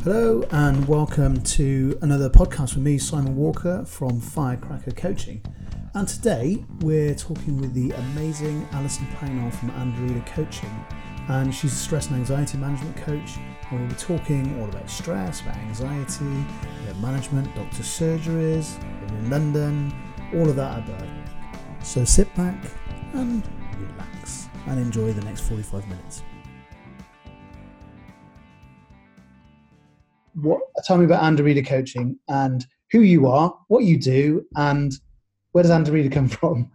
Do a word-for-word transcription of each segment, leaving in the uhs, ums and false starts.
Hello and welcome to another podcast with me, Simon Walker from Firecracker Coaching. And today we're talking with the amazing Alison Pownall from Anderida Coaching. And she's a stress and anxiety management coach. And we'll be talking all about stress, about anxiety, about management, doctor surgeries, living in London, all of that above. So sit back and relax and enjoy the next forty-five minutes. What, tell me about Anderida Coaching and who you are, what you do, and where does Anderida come from?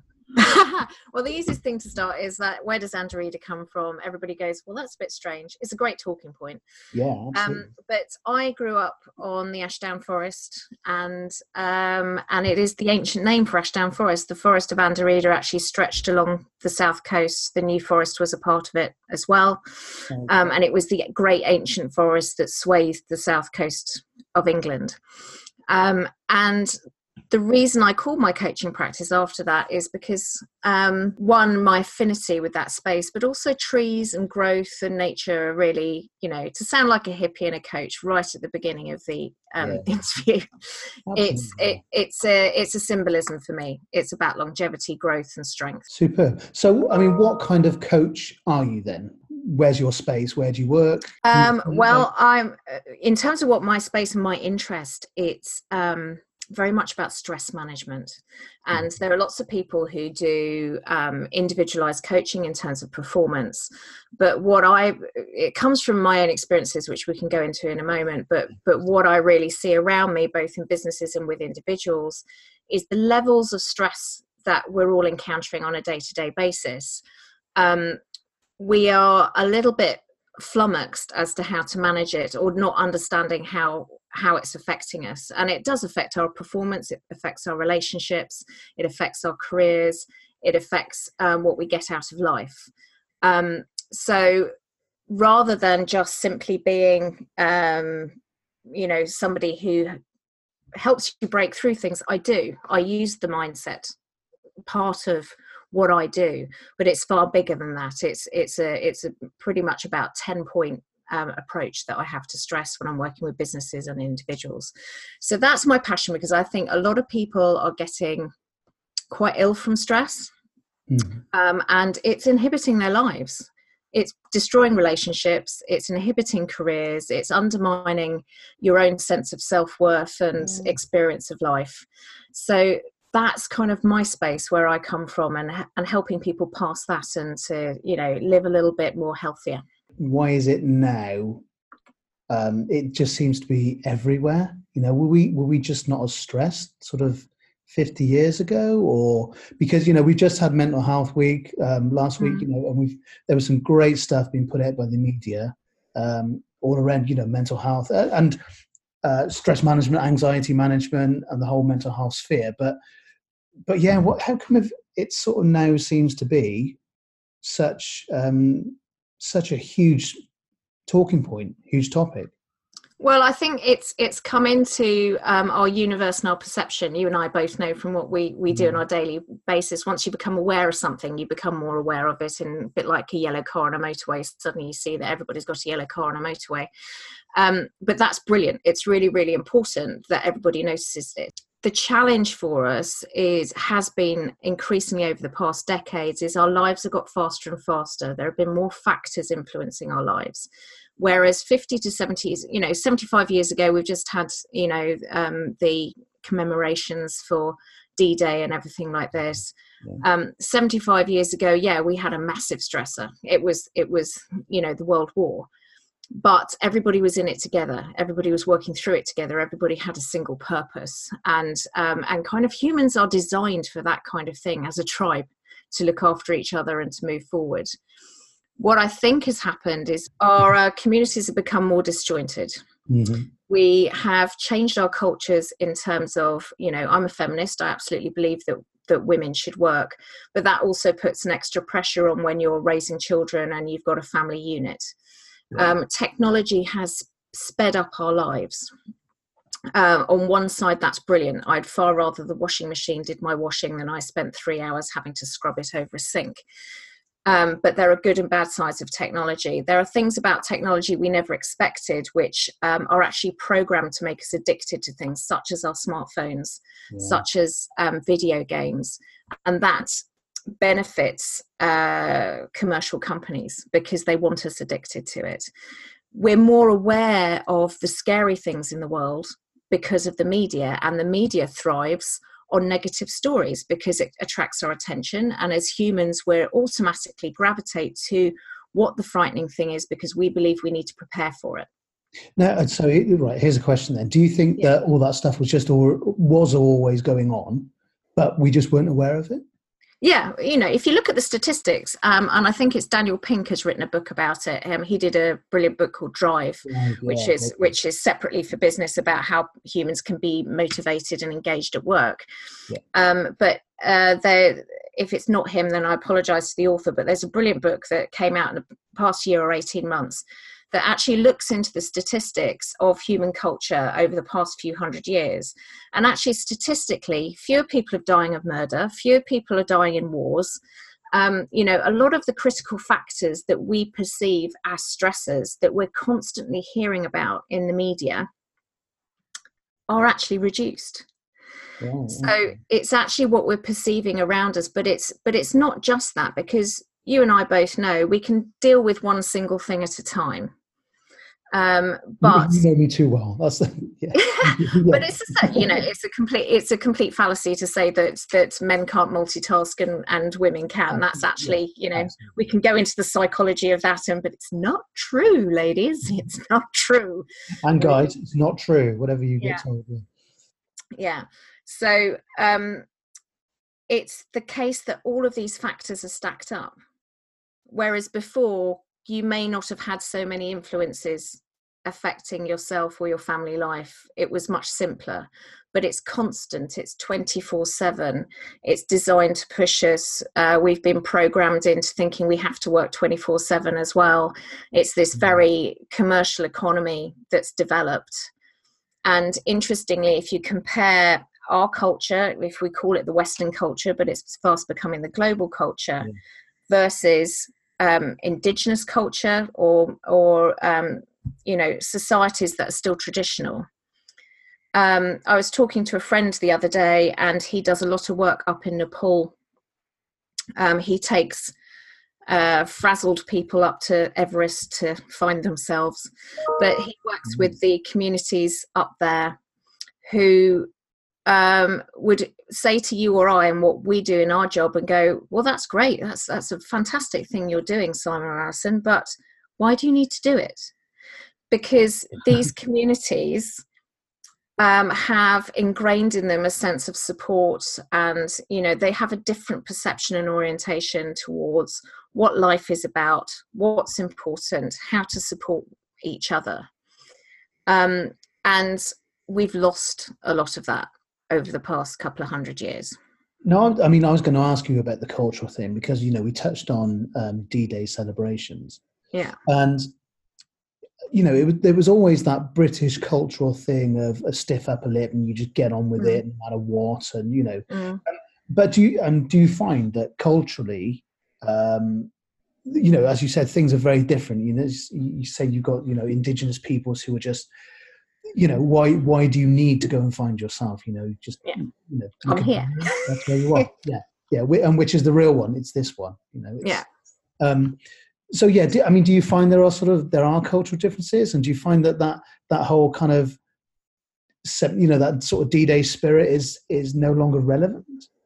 Well, the easiest thing to start is that where does Anderida come from? Everybody goes, well, that's a bit strange. It's a great talking point. Yeah, absolutely. Um, but I grew up on the Ashdown Forest, and um, and it is the ancient name for Ashdown Forest. The forest of Anderida actually stretched along the south coast. The New Forest was a part of it as well. Okay. Um, and it was the great ancient forest that swathed the south coast of England. Um, and the reason I called my coaching practice after that is because, um, one, my affinity with that space, but also trees and growth and nature are really, you know, to sound like a hippie and a coach right at the beginning of the um, Yeah. interview, it's Absolutely. it, it's a it's a symbolism for me. It's about longevity, growth, and strength. Super. So, I mean, what kind of coach are you then? Where's your space? Where do you work? Um, well, I'm in terms of what my space and my interest, it's um, very much about stress management. And there are lots of people who do um, individualized coaching in terms of performance. But what I, it comes from my own experiences, which we can go into in a moment. But, but what I really see around me, both in businesses and with individuals, is the levels of stress that we're all encountering on a day-to-day basis. Um, we are a little bit flummoxed as to how to manage it, or not understanding how how it's affecting us. And it does affect our performance, it affects our relationships, it affects our careers, it affects um, what we get out of life. Um, so rather than just simply being um, you know, somebody who helps you break through things, I do I use the mindset part of what I do, but it's far bigger than that. It's it's a it's a pretty much about ten point um, approach that I have to stress when I'm working with businesses and individuals. So that's my passion, because I think a lot of people are getting quite ill from stress, Mm-hmm. um, and it's inhibiting their lives. It's destroying relationships. It's inhibiting careers. It's undermining your own sense of self-worth and Mm. experience of life. So that's kind of my space where I come from, and and helping people pass that and to, you know, live a little bit more healthier. Why is it now? Um, it just seems to be everywhere. You know, were we were we just not as stressed sort of fifty years ago, or because, you know, we just had Mental Health Week um, last week, Mm. you know, and we've there was some great stuff being put out by the media um, all around, you know, mental health uh, and uh, stress management, anxiety management, and the whole mental health sphere. But but yeah, what? How come if it sort of now seems to be such um, such a huge talking point, huge topic? Well, I think it's it's come into um, our universe and our perception. You and I both know from what we, we do on our daily basis. Once you become aware of something, you become more aware of it. And a bit like a yellow car on a motorway, suddenly you see that everybody's got a yellow car on a motorway. Um, but that's brilliant. It's really, really important that everybody notices it. The challenge for us is has been increasingly over the past decades is our lives have got faster and faster. There have been more factors influencing our lives. Whereas fifty to seventy, you know, seventy-five years ago, we've just had, you know, um, the commemorations for D-Day and everything like this. Yeah. Um, seventy-five years ago, yeah, we had a massive stressor. It was, it was, you know, the World War. But everybody was in it together. Everybody was working through it together. Everybody had a single purpose. And um, and kind of humans are designed for that kind of thing as a tribe, to look after each other and to move forward. What I think has happened is our uh, communities have become more disjointed. Mm-hmm. We have changed our cultures in terms of, you know, I'm a feminist. I absolutely believe that that women should work. But that also puts an extra pressure on when you're raising children and you've got a family unit. Um, technology has sped up our lives. Uh, on one side, that's brilliant. I'd far rather the washing machine did my washing than I spent three hours having to scrub it over a sink. Um, but there are good and bad sides of technology. There are things about technology we never expected, which um, are actually programmed to make us addicted to things, such as our smartphones, yeah. such as um, video games. And that benefits uh, commercial companies because they want us addicted to it. We're more aware of the scary things in the world because of the media, and the media thrives on negative stories because it attracts our attention. And as humans, we're automatically gravitate to what the frightening thing is because we believe we need to prepare for it. Now, so right, here's a question then. Do you think yeah. that all that stuff was just all, was always going on, but we just weren't aware of it? Yeah, you know, if you look at the statistics, um, and I think it's Daniel Pink has written a book about it. Um, he did a brilliant book called Drive, yeah, which yeah, is okay. which is separately for business about how humans can be motivated and engaged at work. Yeah. Um, but uh, they, if it's not him, then I apologise to the author. But there's a brilliant book that came out in the past year or eighteen months that actually looks into the statistics of human culture over the past few hundred years. And actually, statistically, fewer people are dying of murder, fewer people are dying in wars. Um, you know, a lot of the critical factors that we perceive as stressors that we're constantly hearing about in the media are actually reduced. Oh, so okay. It's actually what we're perceiving around us, but it's but it's not just that, because you and I both know we can deal with one single thing at a time. Um, but you know me too well. That's the, yeah. But it's a, you know it's a complete it's a complete fallacy to say that that men can't multitask and, and women can. That's actually you know Absolutely. We can go into the psychology of that, and but it's not true, ladies. It's not true. And guys, it's not true. Whatever you get yeah. told. Yeah. yeah. So um, it's the case that all of these factors are stacked up, whereas before, you may not have had so many influences affecting yourself or your family life. It was much simpler, but it's constant. It's twenty-four seven. It's designed to push us. Uh, we've been programmed into thinking we have to work twenty-four seven as well. It's this very commercial economy that's developed. And interestingly, if you compare our culture, if we call it the Western culture, but it's fast becoming the global culture, yeah. versus Um, indigenous culture or or um, you know societies that are still traditional. Um, I was talking to a friend the other day, and he does a lot of work up in Nepal. Um, he takes uh, frazzled people up to Everest to find themselves, but he works with the communities up there who um would say to you or I and what we do in our job and go, well, that's great, that's that's a fantastic thing you're doing, Simon or Alison, but why do you need to do it? Because these communities um have ingrained in them a sense of support, and you know they have a different perception and orientation towards what life is about, what's important, how to support each other, um and we've lost a lot of that over the past couple of hundred years. No, I mean, I was going to ask you about the cultural thing because, you know, we touched on um, D-Day celebrations. Yeah. And, you know, it was, there was always that British cultural thing of a stiff upper lip and you just get on with mm. it no matter what. And, you know, mm. um, but do you, um, do you find that culturally, um, you know, as you said, things are very different. You know, you said you've got, you know, indigenous peoples who are just, you know, why why do you need to go and find yourself? You know, just yeah. you know, I'm here. That's where you are. yeah, yeah. And which is the real one? It's this one. You know. It's, yeah. Um. So yeah, do, I mean, do you find there are sort of there are cultural differences, and do you find that that that whole kind of, you know, that sort of D-Day spirit is is no longer relevant?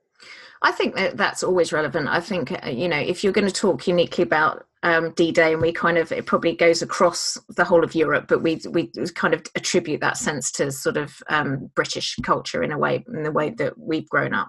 I think that that's always relevant. I think, you know, if you're going to talk uniquely about um, D-Day, and we kind of, it probably goes across the whole of Europe, but we we kind of attribute that sense to sort of um, British culture in a way, in the way that we've grown up.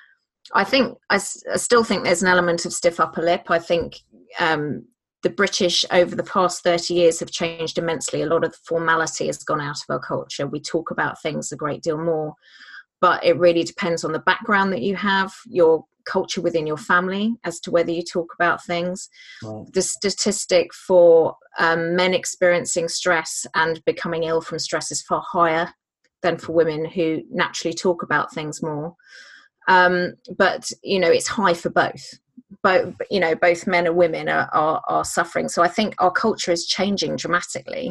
I think, I, I still think there's an element of stiff upper lip. I think um, the British over the past thirty years have changed immensely. A lot of the formality has gone out of our culture. We talk about things a great deal more. But it really depends on the background that you have, your culture within your family, as to whether you talk about things. Right. The statistic for um, men experiencing stress and becoming ill from stress is far higher than for women who naturally talk about things more. Um, but, you know, it's high for both. both, you know, both men and women are, are, are suffering. So I think our culture is changing dramatically.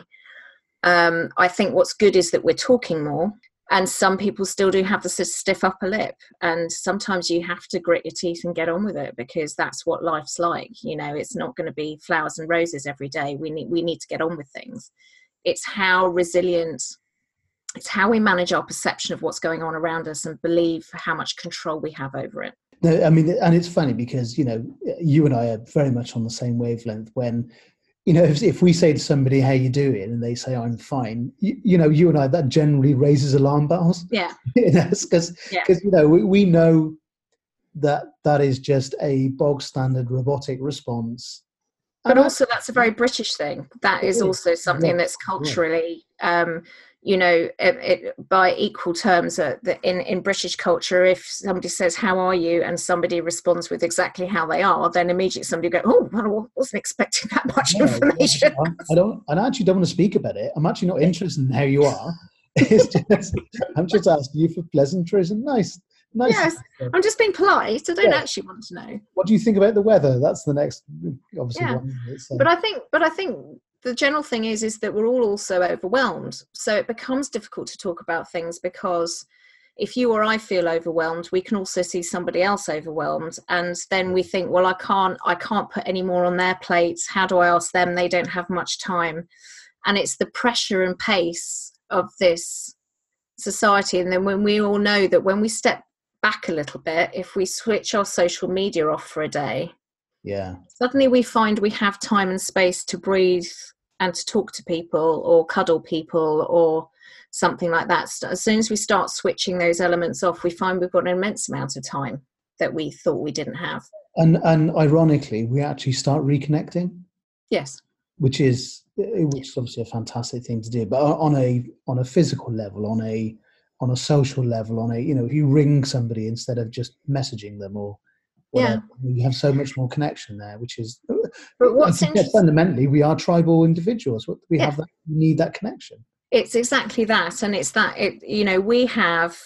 Um, I think what's good is that we're talking more, and some people still do have the stiff upper lip, and sometimes you have to grit your teeth and get on with it, because that's what life's like. You know, it's not going to be flowers and roses every day. We need, we need to get on with things. It's how resilient, it's how we manage our perception of what's going on around us and believe how much control we have over it. No, I mean, and it's funny because, you know, you and I are very much on the same wavelength. When, you know, if, if we say to somebody, how you doing? And they say, I'm fine, you, you know, you and I, that generally raises alarm bells. Yeah. Because, yeah. you know, we, we know that that is just a bog standard robotic response. But also that's a very British thing. That is also something yeah. that's culturally, um, you know, it, it, by equal terms, uh, the, in, in British culture, if somebody says, how are you? And somebody responds with exactly how they are, then immediately somebody go, oh, well, I wasn't expecting that much yeah, information. I, I don't, I actually don't want to speak about it. I'm actually not interested in how you are. It's just, I'm just asking you for pleasantries and nice. Nice. Yes, I'm just being polite. I don't yeah. actually want to know. What do you think about the weather? That's the next, obviously. Yeah. One, so. But I think, but I think the general thing is, is that we're all also overwhelmed. So it becomes difficult to talk about things, because if you or I feel overwhelmed, we can also see somebody else overwhelmed, and then we think, well, I can't, I can't put any more on their plates. How do I ask them? They don't have much time, and it's the pressure and pace of this society. And then when we all know that when we step back a little bit, if we switch our social media off for a day, yeah, suddenly we find we have time and space to breathe and to talk to people or cuddle people or something like that. So as soon as we start switching those elements off, we find we've got an immense amount of time that we thought we didn't have. And and ironically, we actually start reconnecting. Yes. Which is which is obviously a fantastic thing to do. But on a on a physical level, on a on a social level, on a, you know, if you ring somebody instead of just messaging them or whatever, yeah. you have so much more connection there, which is, but what's I think fundamentally, we are tribal individuals. We have yeah. that, we need that connection. It's exactly that. And it's that, it, you know, we have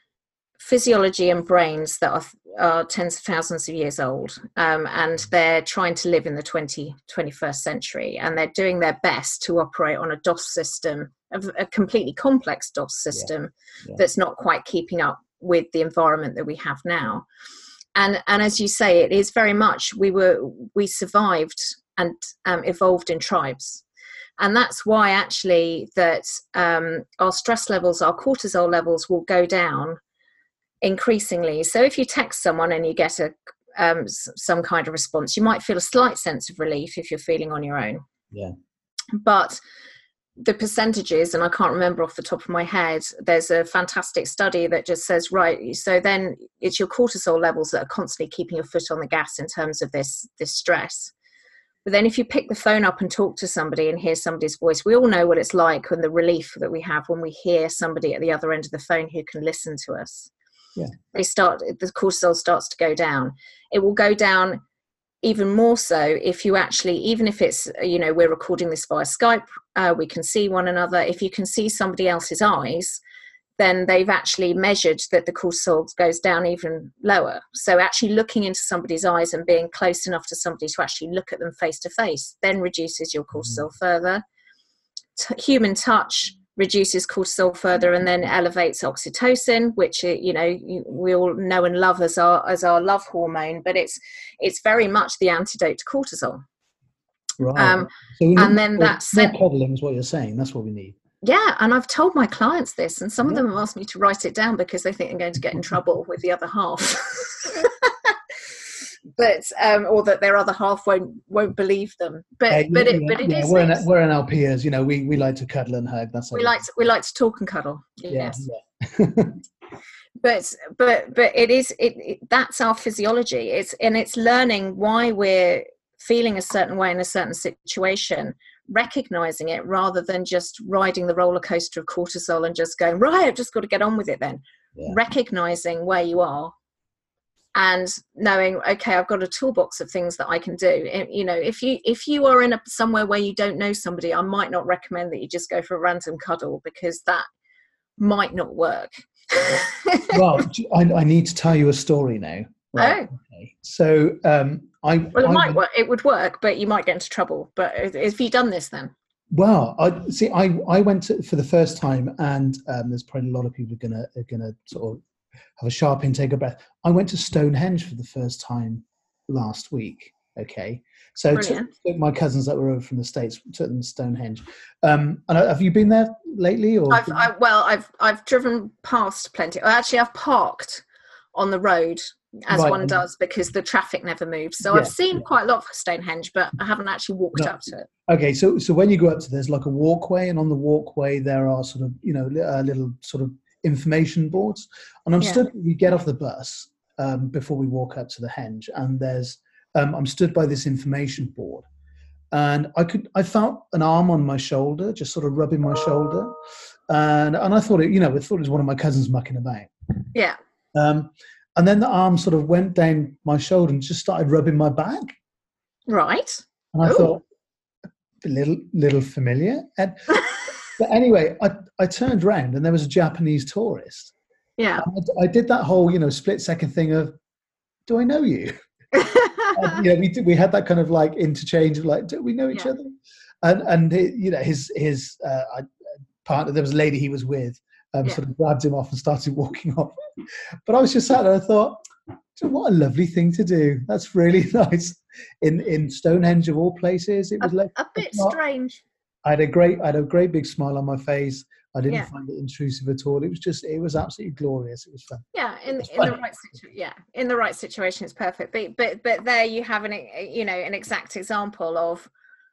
physiology and brains that are, are tens of thousands of years old, um, and they're trying to live in the twentieth, twenty-first century, and they're doing their best to operate on a DOS system, a, a completely complex DOS system yeah. Yeah. that's not quite keeping up with the environment that we have now. And and as you say, it is very much, we were we survived and um, evolved in tribes. And that's why actually that um, our stress levels, our cortisol levels will go down increasingly. So if you text someone and you get a um, some kind of response, you might feel a slight sense of relief if you're feeling on your own. Yeah. But the percentages, and I can't remember off the top of my head, there's a fantastic study that just says, right, so then it's your cortisol levels that are constantly keeping your foot on the gas in terms of this this stress. But then if you pick the phone up and talk to somebody and hear somebody's voice, we all know what it's like and the relief that we have when we hear somebody at the other end of the phone who can listen to us. Yeah. They start, the cortisol starts to go down. It will go down even more so if you actually, even if it's, you know, we're recording this via Skype, uh, we can see one another. If you can see somebody else's eyes, then they've actually measured that the cortisol goes down even lower. So actually looking into somebody's eyes and being close enough to somebody to actually look at them face to face then reduces your cortisol mm-hmm. further. T- human touch reduces cortisol further and then elevates oxytocin, which, you know, we all know and love as our as our love hormone, but it's it's very much the antidote to cortisol. Right. Um, so and then that's more cuddling is what you're saying. That's what we need. Yeah, and I've told my clients this, and some yeah. of them have asked me to write it down because they think I'm going to get in trouble with the other half. But um, or that their other half won't won't believe them. But uh, but it yeah, but it yeah, is. We're in, we're in our peers, you know. We we like to cuddle and hug. That's we like to, we like to talk and cuddle. Yeah, yes. Yeah. but but but it is it, it that's our physiology. It's and it's learning why we're feeling a certain way in a certain situation, recognizing it rather than just riding the roller coaster of cortisol and just going, right, I've just got to get on with it then. Yeah. Recognizing where you are and knowing, okay, I've got a toolbox of things that I can do. You know, if you if you are in a, somewhere where you don't know somebody, I might not recommend that you just go for a random cuddle because that might not work. Well, I, I need to tell you a story now. Right? Oh. Okay. So um, I, Well, it I might work. It would work, but you might get into trouble. But if you've done this, then well, I see. I, I went to, for the first time, and um, there's probably a lot of people are gonna are gonna sort of have a sharp intake of breath. I went to Stonehenge for the first time last week. Okay, so took, took my cousins that were over from the States, took them to Stonehenge. Um, and have you been there lately? Or I've I, well, I've I've driven past plenty. Actually, I've parked on the road, as right. one does, because the traffic never moves. So yeah, I've seen yeah. quite a lot of Stonehenge, but I haven't actually walked no. up to it. Okay, so so when you go up to, there's like a walkway, and on the walkway there are sort of, you know, uh, little sort of information boards. And I'm yeah. stood. We get off the bus um, before we walk up to the henge, and there's um, I'm stood by this information board, and I could I felt an arm on my shoulder, just sort of rubbing my shoulder, and and I thought it, you know, I thought it was one of my cousins mucking about. Yeah. Um, and then the arm sort of went down my shoulder and just started rubbing my back. Right. And I Ooh. thought, a little, little familiar. And, but anyway, I, I turned around and there was a Japanese tourist. Yeah. I, I did that whole, you know, split second thing of, do I know you? And, you know, we did, we had that kind of like interchange of like, do we know each yeah. other? And, and it, you know, his, his uh, partner, there was a lady he was with, Um, yeah. sort of grabbed him off and started walking off. But I was just sat there and I thought, what a lovely thing to do. That's really nice. In in Stonehenge of all places, it was a, like a bit strange. I had a great, I had a great big smile on my face. I didn't yeah. find it intrusive at all. It was just, it was absolutely glorious. It was fun. Yeah, in in the right situation. Yeah, in the right situation, it's perfect. But but but there you have an you know an exact example of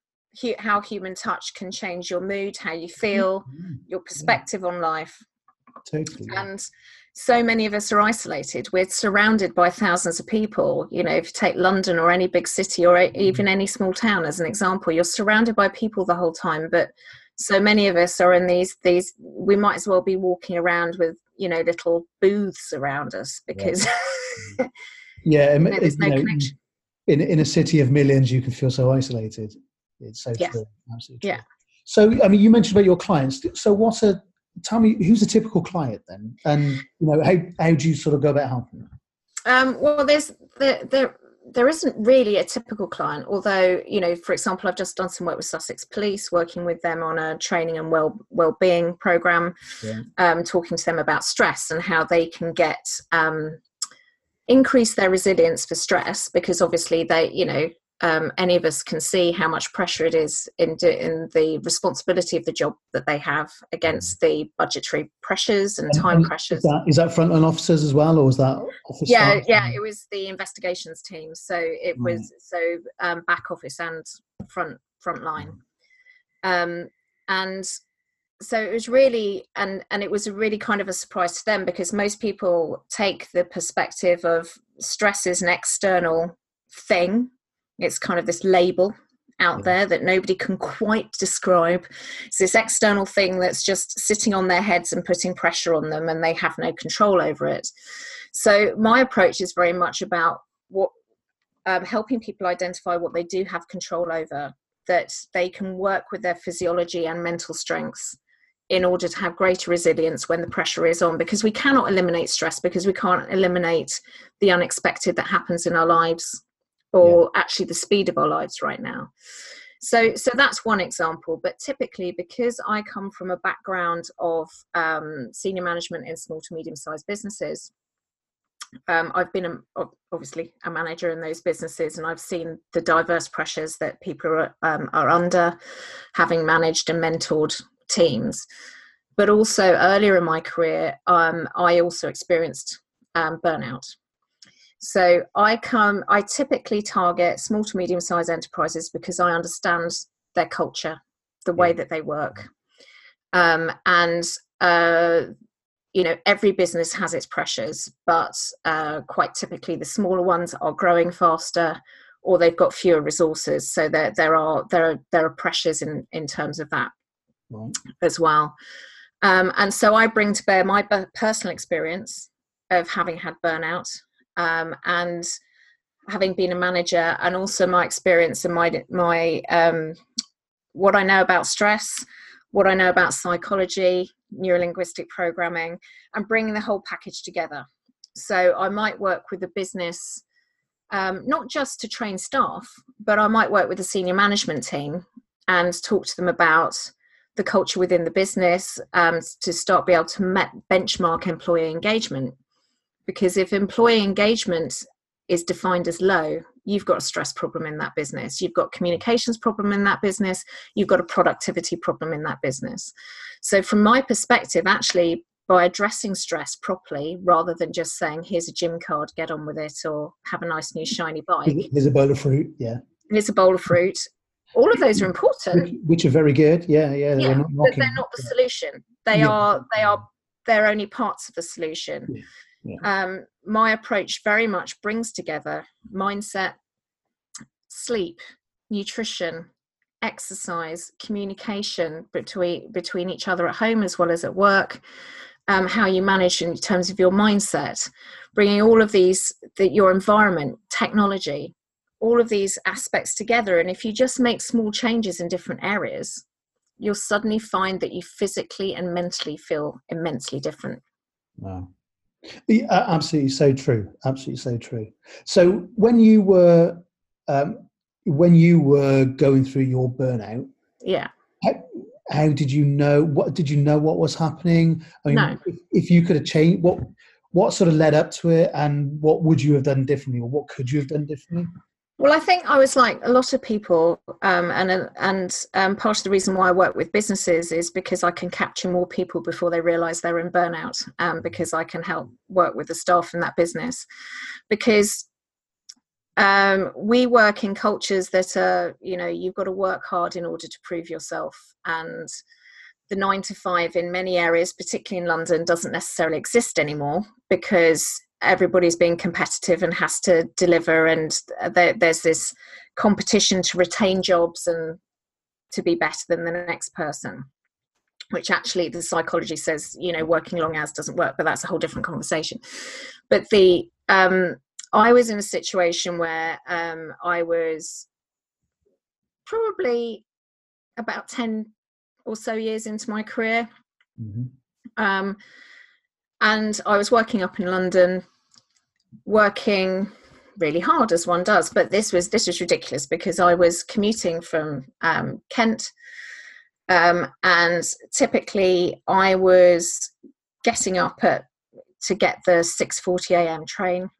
how human touch can change your mood, how you feel, mm-hmm. your perspective yeah. on life. Totally. Yeah. And so many of us are isolated. We're surrounded by thousands of people. You know, if you take London or any big city or even any small town as an example, you're surrounded by people the whole time. But so many of us are in these, these, we might as well be walking around with, you know, little booths around us because yeah, yeah you know, there's no you know, connection. In, in a city of millions, you can feel so isolated. It's so yeah. true. Absolutely true. Yeah. So, I mean, you mentioned about your clients. So what a, tell me, who's a typical client then? And, you know, how, how do you sort of go about helping them? Um, well, there's, there, there, there isn't really a typical client, although, you know, for example, I've just done some work with Sussex Police, working with them on a training and well, well-being program, yeah. um, talking to them about stress and how they can get, um, increase their resilience for stress, because obviously they, you know, Um, any of us can see how much pressure it is in, do, in the responsibility of the job that they have against the budgetary pressures and time and pressures. Is that, is that frontline officers as well, or was that office Yeah, staff? yeah, it was the investigations team. So it right. was so um, back office and front front line, um, and so it was really and and it was really kind of a surprise to them, because most people take the perspective of stress is an external thing. It's kind of this label out there that nobody can quite describe. It's this external thing that's just sitting on their heads and putting pressure on them, and they have no control over it. So my approach is very much about what um, helping people identify what they do have control over, that they can work with their physiology and mental strengths in order to have greater resilience when the pressure is on, because we cannot eliminate stress, because we can't eliminate the unexpected that happens in our lives, or yeah. actually the speed of our lives right now. So so that's one example. But typically, because I come from a background of um, senior management in small to medium-sized businesses, um, I've been a, obviously a manager in those businesses, and I've seen the diverse pressures that people are, um, are under, having managed and mentored teams. But also earlier in my career, um, I also experienced um, burnout. So I come, I typically target small to medium-sized enterprises because I understand their culture, the way that they work. Um, and, uh, you know, every business has its pressures, but uh, quite typically the smaller ones are growing faster, or they've got fewer resources. So there, there are, there are, there are pressures in, in terms of that right. as well. Um, and so I bring to bear my personal experience of having had burnout, Um, and having been a manager, and also my experience and my my um, what I know about stress, what I know about psychology, neurolinguistic programming, and bringing the whole package together. So I might work with a business um, not just to train staff, but I might work with the senior management team and talk to them about the culture within the business, um, to start be able to met benchmark employee engagement. Because if employee engagement is defined as low, you've got a stress problem in that business. You've got communications problem in that business. You've got a productivity problem in that business. So from my perspective, actually, by addressing stress properly, rather than just saying, here's a gym card, get on with it, or have a nice new shiny bike. Here's a bowl of fruit, yeah. Here's a bowl of fruit. All of those are important. Which, which are very good, yeah, yeah. Yeah, we're not but they're not the solution. They yeah. are, they are, they're only parts of the solution. Yeah. Yeah. Um, my approach very much brings together mindset, sleep, nutrition, exercise, communication between between each other at home as well as at work, um, how you manage in terms of your mindset, bringing all of these, the, your environment, technology, all of these aspects together. And if you just make small changes in different areas, you'll suddenly find that you physically and mentally feel immensely different. Wow. Yeah, absolutely so true. Absolutely so true. So when you were um, when you were going through your burnout, yeah, how, how did you know? What did you know? What was happening? I mean, no. if, if you could have changed, what what sort of led up to it, and what would you have done differently, or what could you have done differently? Well, I think I was like a lot of people, um, and and um, part of the reason why I work with businesses is because I can capture more people before they realise they're in burnout, um, because I can help work with the staff in that business. Because um, we work in cultures that are, you know, you've got to work hard in order to prove yourself, and the nine to five in many areas, particularly in London, doesn't necessarily exist anymore because everybody's being competitive and has to deliver, and there, there's this competition to retain jobs and to be better than the next person, which actually the psychology says, you know, working long hours doesn't work, but that's a whole different conversation. But the um I was in a situation where um I was probably about ten or so years into my career. Mm-hmm. um And I was working up in London, working really hard as one does. But this was this was ridiculous because I was commuting from um, Kent, um, and typically I was getting up at to get the six forty a.m. train.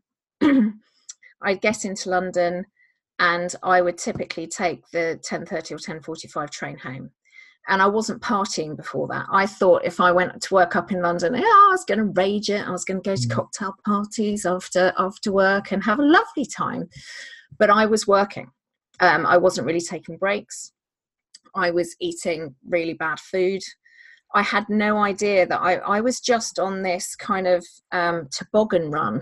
I'd get into London, and I would typically take the ten thirty or ten forty-five train home. And I wasn't partying before that. I thought if I went to work up in London, yeah, I was going to rage it. I was going to go to cocktail parties after after work and have a lovely time. But I was working. Um, I wasn't really taking breaks. I was eating really bad food. I had no idea that I, I was just on this kind of um, toboggan run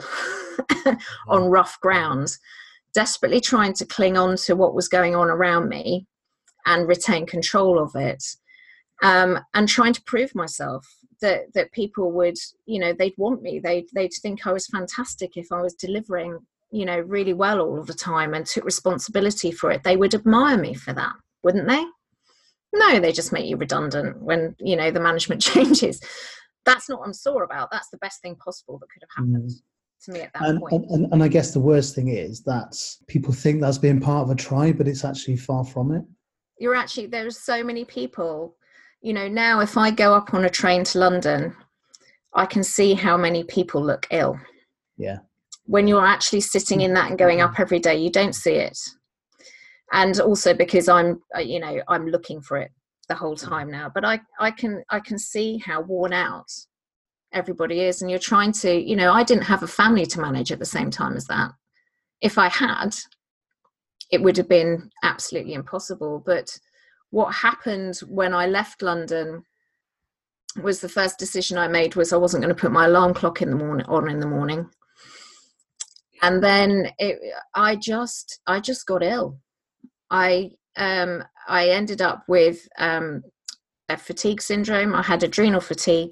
on rough ground, desperately trying to cling on to what was going on around me and retain control of it, um, and trying to prove myself that that people would, you know, they'd want me. They'd, they'd think I was fantastic if I was delivering, you know, really well all of the time and took responsibility for it. They would admire me for that, wouldn't they? No, they just make you redundant when, you know, the management changes. That's not what I'm sore about. That's the best thing possible that could have happened mm. to me at that and, point. And, and I guess the worst thing is that people think that's being part of a tribe, but it's actually far from it. You're actually, there's so many people, you know, now if I go up on a train to London, I can see how many people look ill. Yeah. When you're actually sitting in that and going up every day, you don't see it. And also because I'm, you know, I'm looking for it the whole time now, but I, I can, I can see how worn out everybody is. And you're trying to, you know, I didn't have a family to manage at the same time as that. If I had, it would have been absolutely impossible. But what happened when I left London was the first decision I made was I wasn't going to put my alarm clock in the morning on in the morning. And then it, I just, I just got ill. I, um, I ended up with um, a fatigue syndrome. I had adrenal fatigue.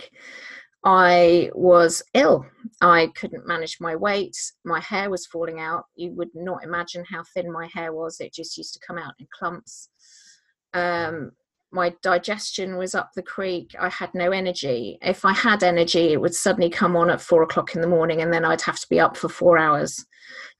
I was ill. I couldn't manage my weight. My hair was falling out. You would not imagine how thin my hair was. It just used to come out in clumps. Um, my digestion was up the creek. I had no energy. If I had energy, it would suddenly come on at four o'clock in the morning, and then I'd have to be up for four hours.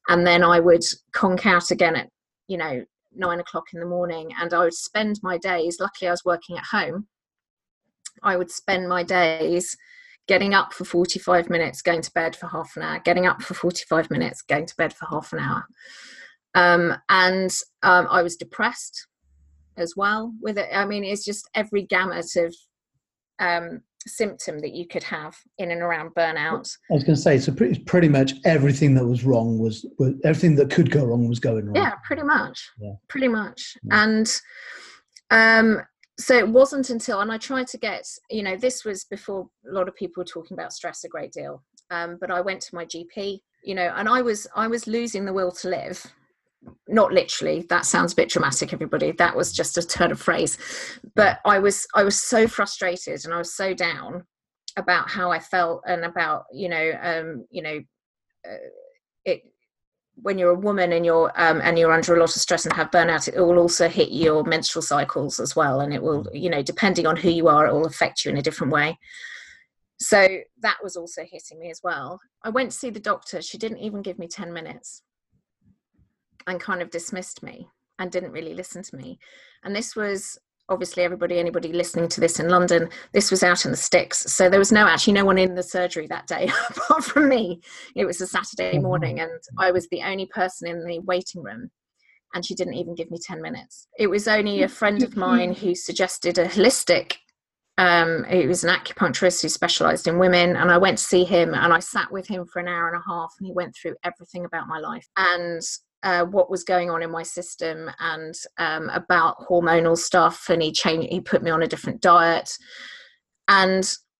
And then I would conk out again at, you know, nine o'clock in the morning, and I would spend my days, luckily I was working at home, I would spend my days getting up for forty-five minutes, going to bed for half an hour, getting up for forty-five minutes, going to bed for half an hour. Um, and um, I was depressed as well with it. I mean, it's just every gamut of um, symptom that you could have in and around burnout. I was going to say, so pretty, pretty much everything that was wrong was, was, everything that could go wrong was going wrong. Yeah, pretty much. Yeah. Pretty much. Yeah. And um, so it wasn't until, and I tried to get, you know, this was before a lot of people were talking about stress a great deal. Um, but I went to my G P, you know, and I was, I was losing the will to live. Not literally, that sounds a bit dramatic, everybody. That was just a turn of phrase. But I was I was so frustrated, and I was so down about how I felt, and about, you know, um, you know, uh, it when you're a woman and you're um, and you're under a lot of stress and have burnout, it will also hit your menstrual cycles as well, and it will, you know, depending on who you are, it will affect you in a different way. So that was also hitting me as well. I went to see the doctor. She didn't even give me ten minutes. And kind of dismissed me and didn't really listen to me. And this was obviously, everybody, anybody listening to this in London, this was out in the sticks. So there was no, actually no one in the surgery that day apart from me. It was a Saturday morning, and I was the only person in the waiting room, and she didn't even give me ten minutes. It was only a friend of mine who suggested a holistic, um, he was an acupuncturist who specialized in women. And I went to see him, and I sat with him for an hour and a half, and he went through everything about my life. And Uh, what was going on in my system, and um, about hormonal stuff, and he changed, he put me on a different diet. And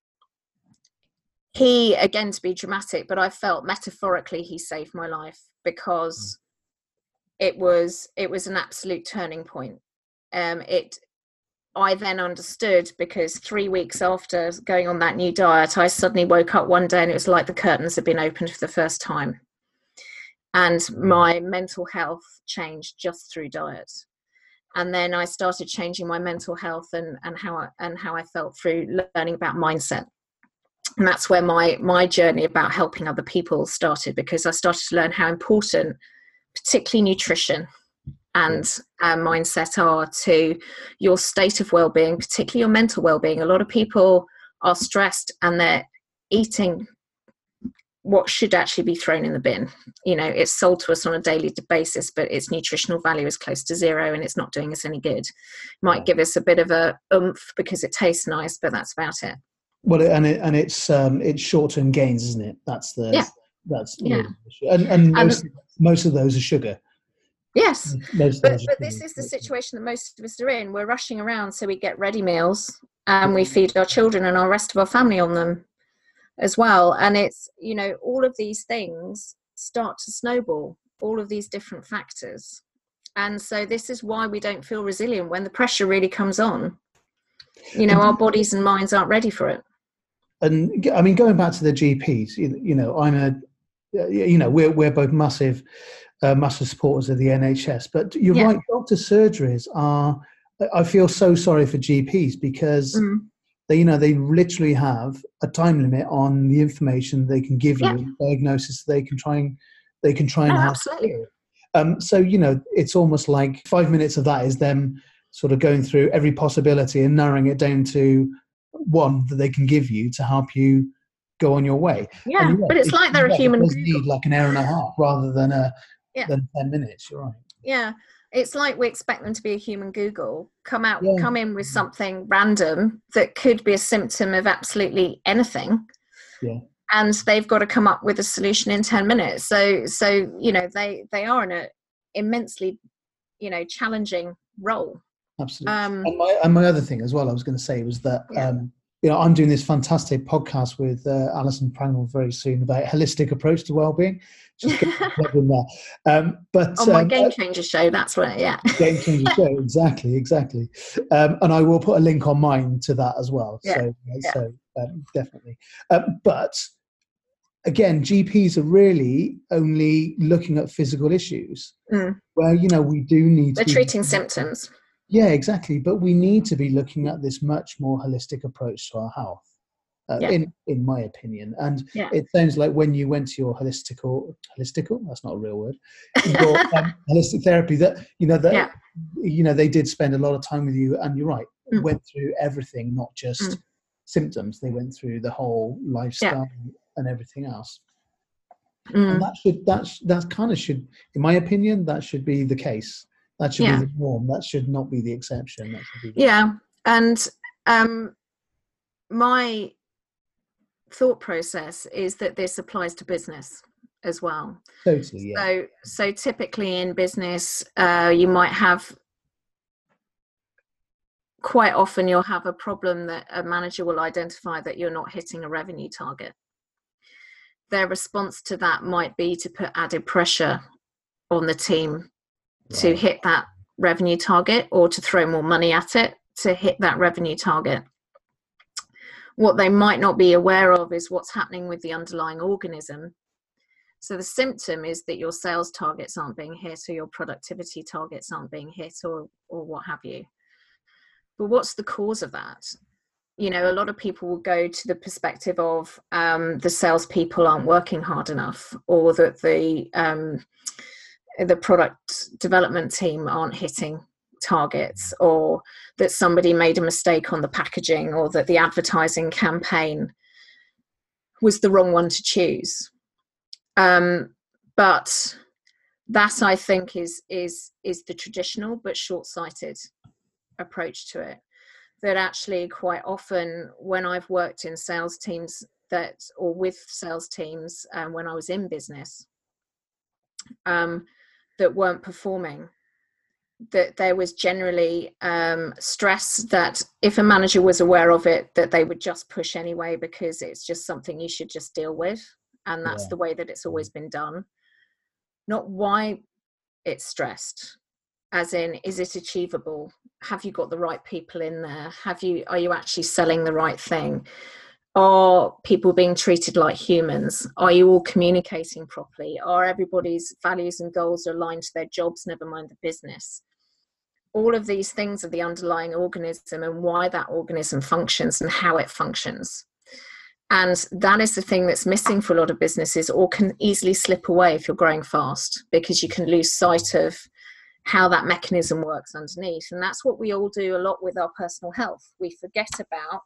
he, again, to be dramatic, but I felt metaphorically he saved my life, because mm. it was it was an absolute turning point. Um, it I then understood, because three weeks after going on that new diet, I suddenly woke up one day and it was like the curtains had been opened for the first time. And my mental health changed just through diet. And then I started changing my mental health and, and how I, and how I felt through learning about mindset. And that's where my, my journey about helping other people started, because I started to learn how important, particularly nutrition and uh, mindset, are to your state of well-being, particularly your mental well-being. A lot of people are stressed and they're eating what should actually be thrown in the bin. You know, it's sold to us on a daily basis, but its nutritional value is close to zero, and it's not doing us any good. It might give us a bit of a oomph because it tastes nice, but that's about it. Well, and it, and it's um, it's short-term gains, isn't it? That's the yeah. That's yeah. And, and most and, most of those are sugar. Yes, most but but this is the situation that most of us are in. We're rushing around, so we get ready meals, and we feed our children and our rest of our family on them as well. And it's, you know, all of these things start to snowball, all of these different factors. And so this is why we don't feel resilient when the pressure really comes on. You know, our bodies and minds aren't ready for it. And I mean, going back to the G Ps, you, you know, I'm a, you know, we're we're both massive, uh, massive supporters of the N H S. But you're yeah. right, doctor surgeries are. I feel so sorry for G Ps, because mm. they, you know, they literally have a time limit on the information they can give you, yeah. diagnosis they can try and they can try and oh, have. Absolutely. Um, so you know, it's almost like five minutes of that is them sort of going through every possibility and narrowing it down to one that they can give you to help you go on your way. Yeah, yeah but it's, it's like they're a human. It does need like an hour and a half rather than a yeah. than ten minutes. You're right. Yeah, it's like we expect them to be a human Google, come out, yeah. come in with something random that could be a symptom of absolutely anything. Yeah. And they've got to come up with a solution in ten minutes. So, so you know, they they are in a immensely, you know, challenging role. Absolutely. Um, and, my, and my other thing as well, I was going to say was that, yeah. um, you know, I'm doing this fantastic podcast with uh, Alison Prangnell very soon about holistic approach to wellbeing. Just in there. Um, but on my um, Game Changer show, that's right. Yeah. Game Changer show, exactly, exactly. Um, and I will put a link on mine to that as well. Yeah. So, yeah. so um, definitely. Um, but again, G Ps are really only looking at physical issues. Mm. Where, you know, we do need They're to. They're treating symptoms. Yeah, exactly. But we need to be looking at this much more holistic approach to our health. uh, yeah. in in my opinion. And yeah. it sounds like when you went to your holistical, holistical, that's not a real word, your um, holistic therapy, that, you know, that, yeah. you know, they did spend a lot of time with you, and you're right, Mm. went through everything, not just Mm. symptoms. They went through the whole lifestyle yeah. and everything else. Mm. And that should, that's, that kind of should, in my opinion, that should be the case. That should yeah. be the norm. That should not be the exception. That should be the yeah. And um, my thought process is that this applies to business as well. Totally, yeah. So, so typically in business, uh, you might have, quite often you'll have a problem that a manager will identify that you're not hitting a revenue target. Their response to that might be to put added pressure on the team Right. to hit that revenue target, or to throw more money at it to hit that revenue target. What they might not be aware of is what's happening with the underlying organism. So the symptom is that your sales targets aren't being hit, or your productivity targets aren't being hit, or or what have you. But what's the cause of that? You know, a lot of people will go to the perspective of um, the salespeople aren't working hard enough, or that the um, the product development team aren't hitting targets, or that somebody made a mistake on the packaging, or that the advertising campaign was the wrong one to choose. Um, but that, I think, is is is the traditional but short-sighted approach to it. That actually quite often when I've worked in sales teams that, or with sales teams, um, when I was in business, um, that weren't performing, that there was generally um, stress that if a manager was aware of it, that they would just push anyway, because it's just something you should just deal with. And that's Yeah. the way that it's always been done. Not why it's stressed, as in, is it achievable? Have you got the right people in there? Have you, are you actually selling the right thing? Are people being treated like humans? Are you all communicating properly? Are everybody's values and goals aligned to their jobs, never mind the business? All of these things are the underlying organism, and why that organism functions and how it functions. And that is the thing that's missing for a lot of businesses, or can easily slip away if you're growing fast, because you can lose sight of how that mechanism works underneath. And that's what we all do a lot with our personal health. We forget about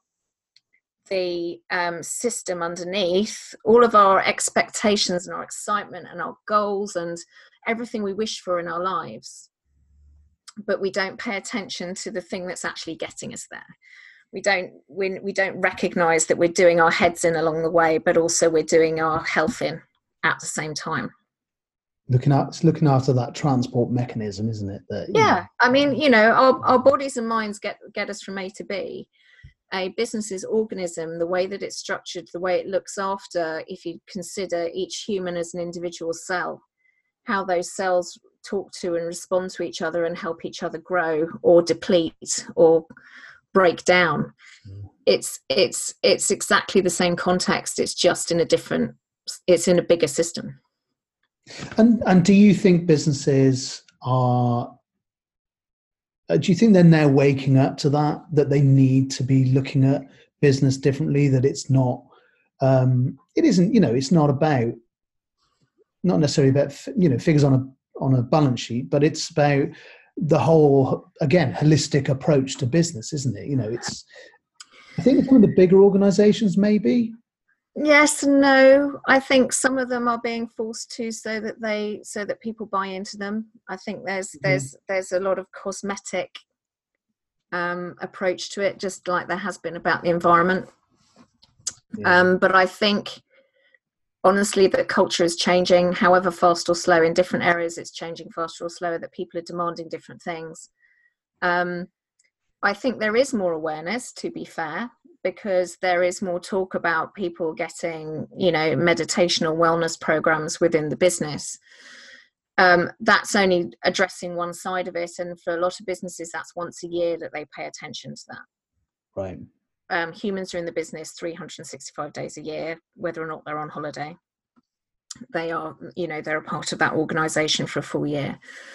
the um, system underneath, all of our expectations and our excitement and our goals and everything we wish for in our lives. But we don't pay attention to the thing that's actually getting us there. We don't, we, we don't recognize that we're doing our heads in along the way, but also we're doing our health in at the same time. Looking at, it's looking after that transport mechanism, isn't it? That, yeah. know. I mean, you know, our, our bodies and minds get, get us from A to B. A business's organism, the way that it's structured, the way it looks after, if you consider each human as an individual cell, how those cells talk to and respond to each other and help each other grow or deplete or break down. Mm. It's it's it's exactly the same context. It's just in a different, it's in a bigger system. And and do you think businesses are, do you think they're now waking up to that, that they need to be looking at business differently, that it's not, um, it isn't, you know, it's not about, not necessarily about, you know, figures on a, on a balance sheet, but it's about the whole, again, holistic approach to business, isn't it? You know, it's, I think some of the bigger organizations maybe. Yes and no. I think some of them are being forced to, so that they, so that people buy into them. I think there's there's yeah. there's a lot of cosmetic um, approach to it, just like there has been about the environment. Yeah. Um, but I think honestly that culture is changing, however fast or slow. In different areas, it's changing faster or slower. That people are demanding different things. Um, I think there is more awareness, to be fair, because there is more talk about people getting, you know, meditation or wellness programs within the business. Um, that's only addressing one side of it. And for a lot of businesses, that's once a year that they pay attention to that. Right. Um, humans are in the business three hundred sixty-five days a year, whether or not they're on holiday. They are, you know, they're a part of that organization for a full year.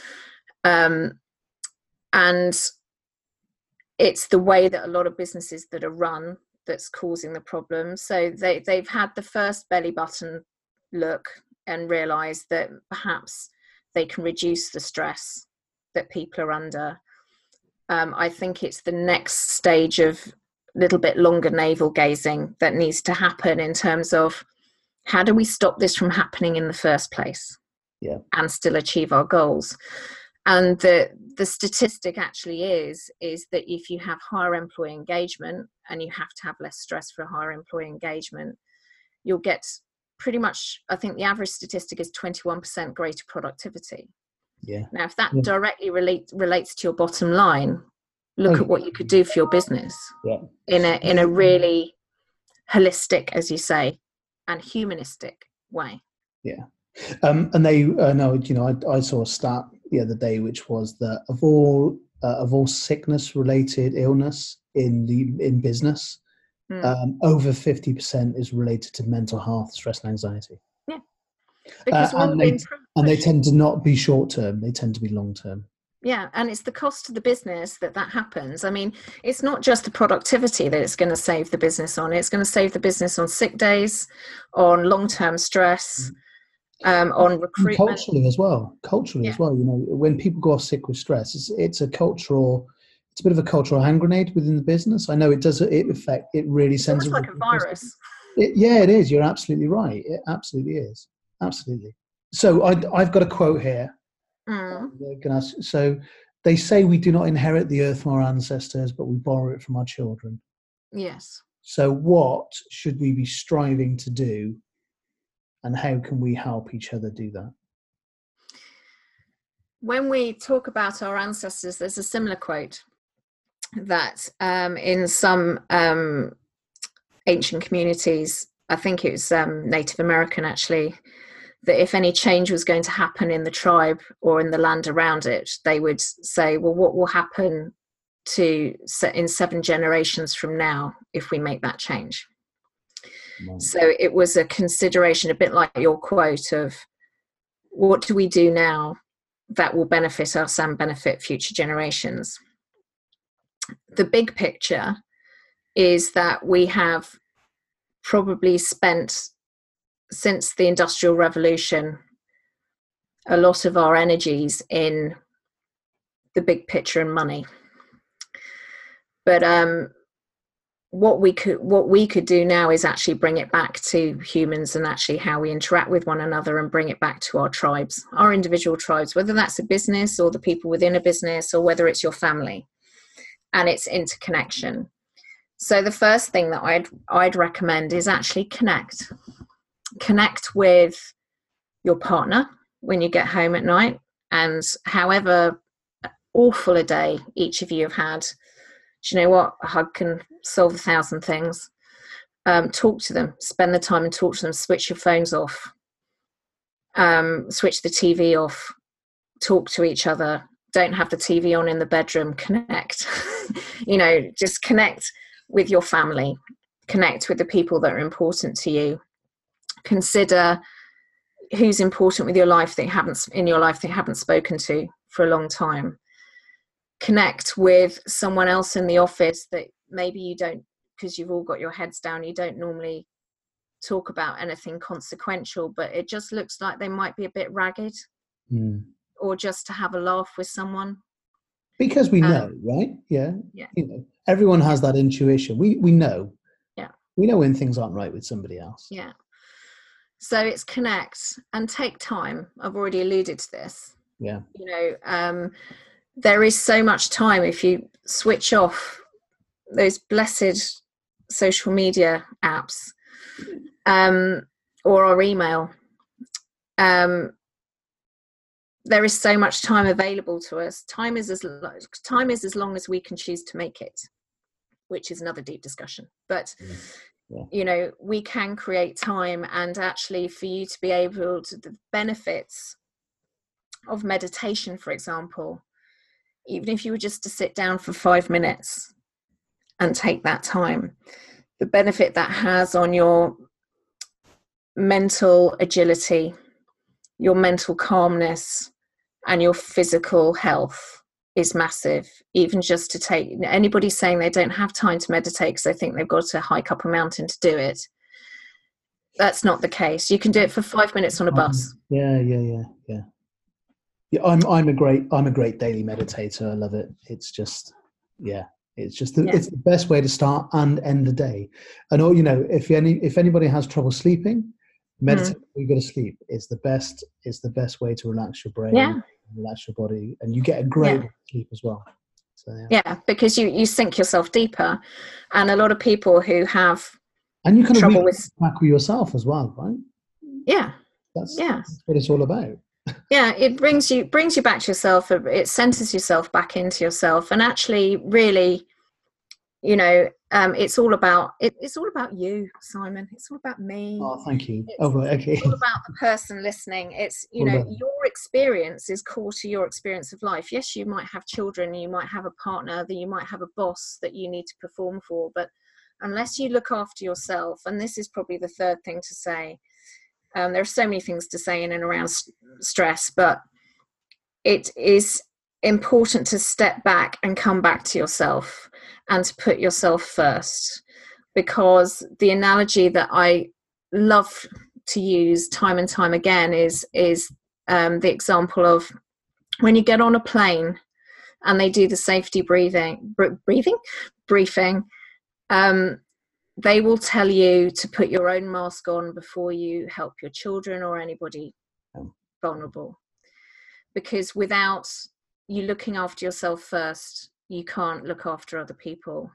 Um, and it's the way that a lot of businesses that are run that's causing the problem. So they, they've had the first belly button look and realised that perhaps they can reduce the stress that people are under. Um, I think it's the next stage of a little bit longer navel gazing that needs to happen in terms of how do we stop this from happening in the first place, yeah, and still achieve our goals. And the the statistic actually is is that if you have higher employee engagement, and you have to have less stress for higher employee engagement, you'll get pretty much, I think the average statistic is twenty-one percent greater productivity. yeah. Now, if that yeah. directly relate, relates to your bottom line, look oh, at what you could do for your business yeah. in a in a really holistic, as you say, and humanistic way. Yeah. Um, and they, uh, no, you know, I, I saw a stat the other day, which was that of all uh, of all sickness-related illness in the in business, mm. um, over fifty percent is related to mental health, stress, and anxiety. Yeah, because uh, and they and they tend to not be short-term; they tend to be long-term. Yeah, and it's the cost to the business that that happens. I mean, it's not just the productivity that it's going to save the business on. It's going to save the business on sick days, on long-term stress. Mm. Um, on recruitment, and culturally as well. Culturally yeah. as well, you know, when people go off sick with stress, it's, it's a cultural, it's a bit of a cultural hand grenade within the business. I know it does. It affect. It really sends. It's like a virus. It, yeah, it is. You're absolutely right. It absolutely is. Absolutely. So I, I've got a quote here. Mm. Gonna ask, so they say we do not inherit the earth from our ancestors, but we borrow it from our children. Yes. So what should we be striving to do? And how can we help each other do that? When we talk about our ancestors, there's a similar quote that um, in some um, ancient communities, I think it was um, Native American actually, that if any change was going to happen in the tribe or in the land around it, they would say, well, what will happen to in seven generations from now if we make that change? So it was a consideration, a bit like your quote of what do we do now that will benefit us and benefit future generations? The big picture is that we have probably spent, since the Industrial Revolution, a lot of our energies in the big picture and money. But um, what we could what we could do now is actually bring it back to humans and actually how we interact with one another, and bring it back to our tribes, our individual tribes, whether that's a business or the people within a business, or whether it's your family, and it's interconnection. So the first thing that I'd I'd recommend is actually connect. Connect with your partner when you get home at night, and however awful a day each of you have had, do you know what? A hug can solve a thousand things. Um, talk to them, spend the time and talk to them, switch your phones off, um, switch the T V off, talk to each other, don't have the T V on in the bedroom, connect, you know, just connect with your family, connect with the people that are important to you. Consider who's important with your life that you haven't in your life that you haven't spoken to for a long time. Connect with someone else in the office that maybe you don't, because you've all got your heads down, you don't normally talk about anything consequential, but it just looks like they might be a bit ragged, mm. or just to have a laugh with someone. Because we know, um, right? Yeah. yeah. You know, everyone has that intuition. We we know. Yeah. We know when things aren't right with somebody else. Yeah. So it's connect and take time. I've already alluded to this. Yeah. You know, um, there is so much time if you switch off those blessed social media apps, um, or our email. Um, there is so much time available to us. Time is as time is as long as we can choose to make it, which is another deep discussion. But yeah. Yeah. you know, we can create time, and actually, for you to be able to the benefits of meditation, for example, even if you were just to sit down for five minutes and take that time, the benefit that has on your mental agility, your mental calmness, and your physical health is massive. Even just to take, anybody saying they don't have time to meditate because they think they've got to hike up a mountain to do it, that's not the case. You can do it for five minutes on a bus. Um, yeah, yeah, yeah, yeah. Yeah, I'm I'm a great I'm a great daily meditator. I love it. It's just yeah, it's just the, Yeah. it's the best way to start and end the day. And all you know, if any if anybody has trouble sleeping, meditate before you go to sleep. It's the best. It's the best way to relax your brain, Yeah. relax your body, and you get a great Yeah. sleep as well. So yeah, Yeah, because you you sink yourself deeper, and a lot of people who have and you kind of trouble reconnect with back with yourself as well, right? yeah That's, yeah that's what it's all about. yeah it brings you brings you back to yourself. It centers yourself back into yourself, and actually really, you know, um it's all about it, it's all about you, Simon. It's all about me. Oh, thank you. It's, Oh, right, okay. it's all about the person listening. It's, you All know, about- your experience is core to your experience of life. Yes, you might have children, you might have a partner, that you might have a boss that you need to perform for, but unless you look after yourself, and this is probably the third thing to say, um, there are so many things to say in and around st- stress, but it is important to step back and come back to yourself and to put yourself first. Because the analogy that I love to use time and time again is is um, the example of when you get on a plane and they do the safety breathing br- breathing briefing. Um, they will tell you to put your own mask on before you help your children or anybody vulnerable, because without you looking after yourself first, you can't look after other people.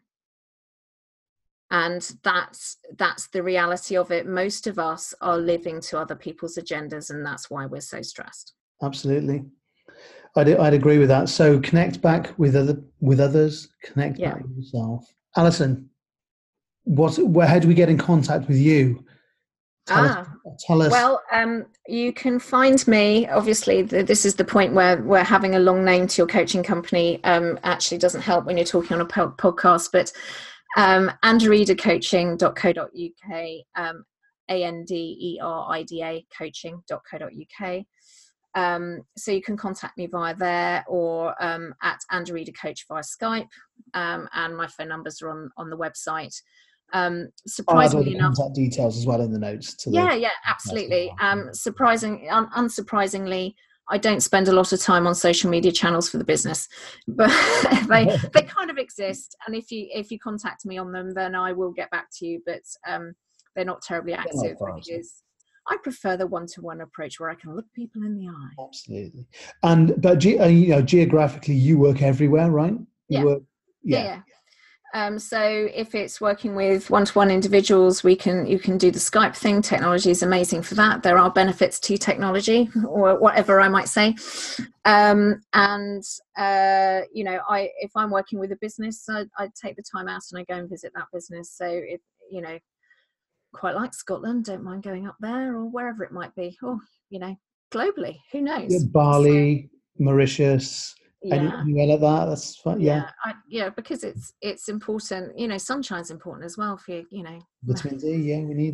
And that's that's the reality of it. Most of us are living to other people's agendas, and that's why we're so stressed. Absolutely. I'd, I'd agree with that. So connect back with other with others, connect Yeah. back with yourself. Alison, what, where, how do we get in contact with you? Tell Ah. us. Tell us. Well, um, you can find me, obviously, the, this is the point where, where having a long name to your coaching company um, actually doesn't help when you're talking on a po- podcast, but um, anderida coaching dot co dot uk, um, A N D E R I D A coaching dot co dot uk. Um, so you can contact me via there, or um, at Anderida Coach via Skype, um, and my phone numbers are on, on the website. Um, I'll add all surprisingly the enough, contact details as well in the notes. To yeah, the, yeah, absolutely. Um, surprising, un- unsurprisingly, I don't spend a lot of time on social media channels for the business, but they they kind of exist. And if you if you contact me on them, then I will get back to you. But um, they're not terribly active because I prefer the one-to-one approach where I can look people in the eye. Absolutely. And but ge- uh, you know, geographically, you work everywhere, right? You Yeah. Work, yeah. yeah, yeah. Um, so if it's working with one-to-one individuals, we can you can do the Skype thing. Technology is amazing for that. There are benefits to technology, or whatever I might say. Um, and uh, you know, I if I'm working with a business, I, I take the time out and I go and visit that business. So if you know, quite like Scotland, don't mind going up there or wherever it might be, or you know, globally, who knows? Yeah, Bali, so, Mauritius. Yeah. Anywhere like that, that's fine. Yeah, yeah, I, yeah, because it's it's important. You know, sunshine's important as well for you. You know, vitamin D. Yeah, we need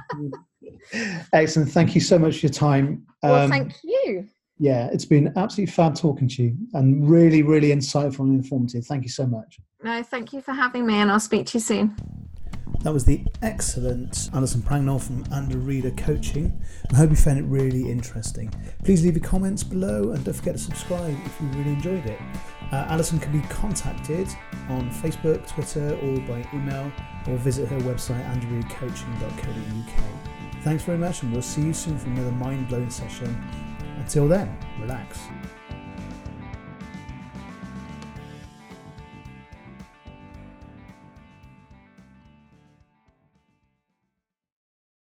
it. Excellent. Thank you so much for your time. Well, um, thank you. Yeah, it's been absolutely fab talking to you, and really, really insightful and informative. Thank you so much. No, thank you for having me, and I'll speak to you soon. That was the excellent Alison Prangnall from Anderida Coaching. I hope you found it really interesting. Please leave your comments below and don't forget to subscribe if you really enjoyed it. Uh, Alison can be contacted on Facebook, Twitter, or by email, or visit her website anderida coaching dot co dot uk. Thanks very much, and we'll see you soon for another mind-blowing session. Until then, relax.